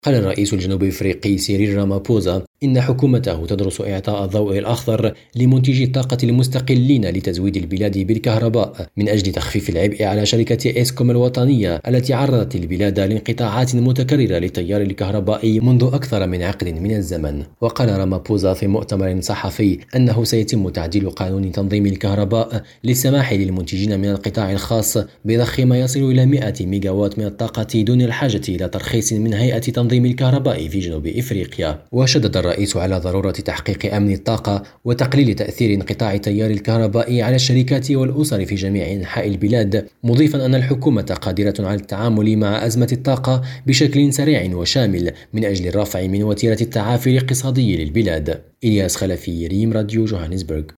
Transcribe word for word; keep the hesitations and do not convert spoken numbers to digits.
قال الرئيس الجنوب أفريقي سيريل رامابوزا إن حكومته تدرس إعطاء الضوء الأخضر لمنتجي الطاقة المستقلين لتزويد البلاد بالكهرباء من أجل تخفيف العبء على شركة إسكوم الوطنية التي عرضت البلاد لانقطاعات متكررة للتيار الكهربائي منذ أكثر من عقد من الزمن. وقال رامابوزا في مؤتمر صحفي أنه سيتم تعديل قانون تنظيم الكهرباء للسماح للمنتجين من القطاع الخاص بضخ ما يصل إلى مئة ميجاوات من الطاقة دون الحاجة إلى ترخيص من هيئة تنظيم الكهرباء في جنوب إفريقيا. وشدد الرئيس على ضرورة تحقيق أمن الطاقة وتقليل تأثير انقطاع التيار الكهربائي على الشركات والأسر في جميع أنحاء البلاد، مضيفا أن الحكومة قادرة على التعامل مع أزمة الطاقة بشكل سريع وشامل من أجل الرفع من وتيرة التعافي الاقتصادي للبلاد. إلياس خلفي، ريم راديو، جوهانسبرغ.